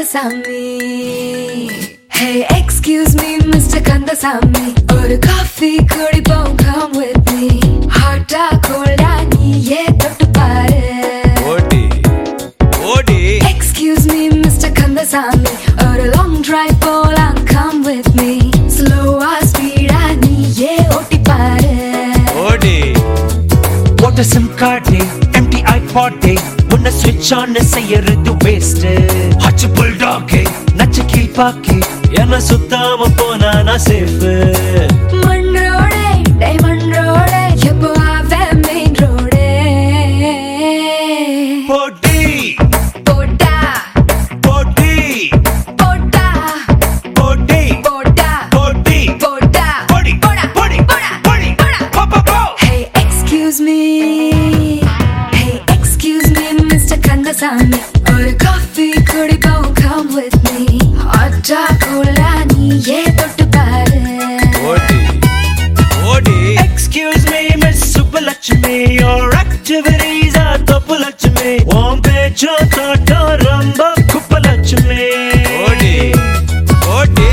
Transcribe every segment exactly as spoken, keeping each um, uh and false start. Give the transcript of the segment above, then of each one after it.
Kandasamy. Hey, excuse me, Mister Kandasamy. Oru coffee kudipom, come with me. Hot ah cold ah neeye tottu paaru. Odi Odi Excuse me, Mister Kandasamy. Oru long drive polam, come with me. Slow ah speed ah neeye otti paaru. Odi What a SIM card day, empty iPod day. Wanna switch on செய்யறது waste. Hutch bulldog நச்சு கீழ்பாக்கி என்ன சுத்தாம போனா நான் safe. Mud road diamond road எப்போ ஆவே main road. போடி போடா போடி போடா போடி போடா போடி போடா போடி போடா போடி போடா போடி போடா. போ போ போ. Hey, excuse me. Hey, excuse me, Mister Kandasamy. Or a coffee kudipom, come with me. Hot ah cold ah neeye tottu paaru. Odi Odi Excuse me, Miss Subbulakshmi, your activities are Tappulakshmi. Om pecho thotto romba Kuppalakshmi. Odi Odi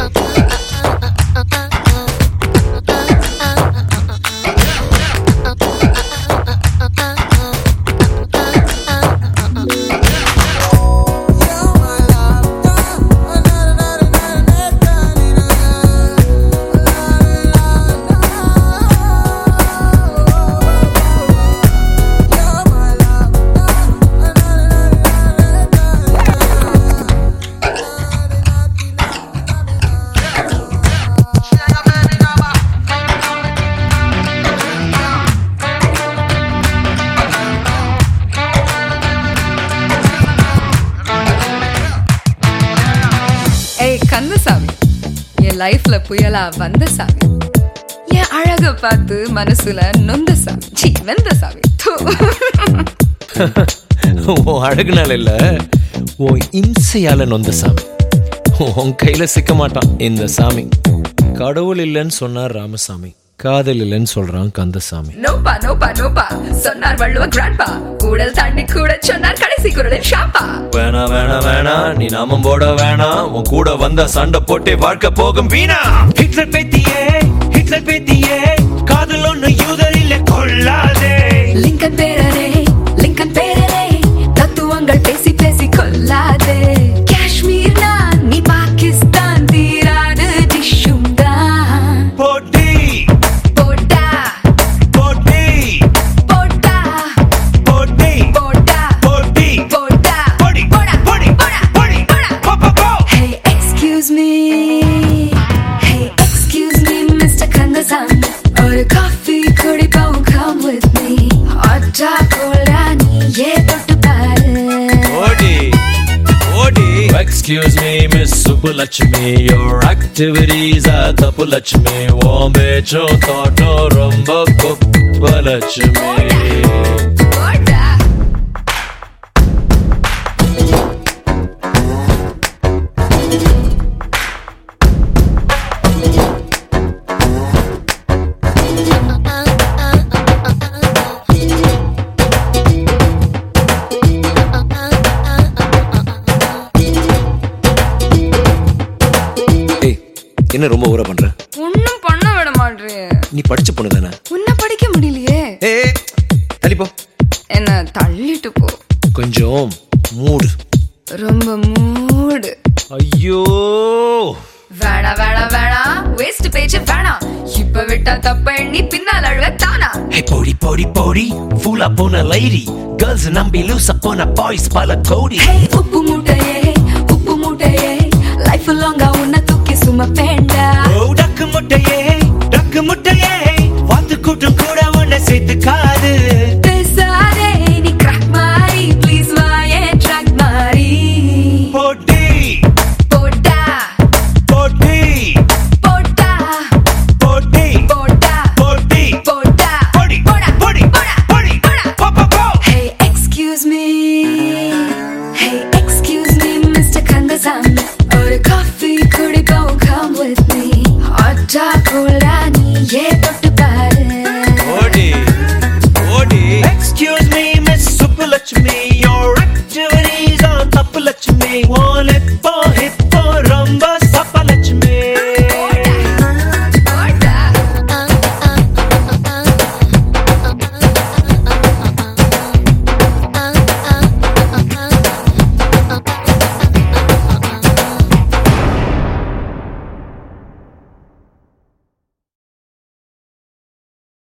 ஏய் கந்தசாமி, என் லைஃப்ல புயலா வந்த சாமி, என் அழக பார்த்து மனசுல நொந்த சாமி, சீ வெந்த சாமி. தூ. உன் அழகுனால இல்ல, உன் இம்சையால நொந்த சாமி. உன் கையில சிக்க மாட்டான் இந்த சாமி. கடவுள் இல்லைன்னு சொன்னார் ராமசாமி, காதல் இல்லைன்னு சொல்றான் கந்தசாமி. நோப்பா நோப்பா நோப்பா சொன்னார் வள்ளுவ கிராண்ட்பா, கூடல் தாண்டி கூட சொன்னார் கடைசி குரலில் ஷாப்பா. வேணா வேணா வேணா நீ நாமம் போட வேணா, உன் கூட வந்த சண்டை போட்டே வாழ்க்கை போகும் வீணா. ஹிட்லர் பேத்தியே ஹிட்லர் பேத்தியே காதல் ஒண்ணு யூதர் இல்ல கொள்ளாதே. லிங்கன் பேரரே லிங்கன் பேரரே தத்துவங்கள் பேசி பேசி கொல்லாதே. காஷ்மீர் நான் நீ பாகிஸ்தான் தீராது டிஷ்ஷும் தான். போடி போடா போடி போடா போடி போடா போடி போடா போடி போடா போடி போடா போடி போடா. போ போ போ. Hey, excuse me. Hey, excuse me, Mister Kandasamy. Or a coffee kudipom, come with me. Hot ah cold ah neeye tottu paaru. Odi Odi Excuse me, Miss Subbulakshmi, your activities are Tappulakshmi. Om pecho thotto romba Kuppalakshmi. போடா. ஏய், என்ன ரொம்ப ஊற பண்ற? ஒண்ணும் பண்ண விட மாட்டேறியே. நீ படிச்ச பொண்ணு தானே? உன்னை படிக்க முடியலையே. ஏய் தள்ளி போ. என்ன தள்ளிட்டு போ. கொஞ்சம் மூடு. ரொம்ப மூடு. ஐயோ வேணா வேணா வேணா வேஸ்ட் பேச்சு வேணா. இப்ப விட்டா தப்ப எண்ணி பின்னால் அழுவ தானா. Hey போடி போடி போடி ஃபுல்லா போன லேடி கேர்ள்ஸ் நம்பி லூசா போன பாய்ஸ் பல கோடி. Hey, உப்பு மூட்டையே உப்பு மூட்டையே லைஃப் லாங்கா உன்னை தூக்கி சுமப்பேண்டா. ஓ டக்கு முட்டையே டக்கு முட்டை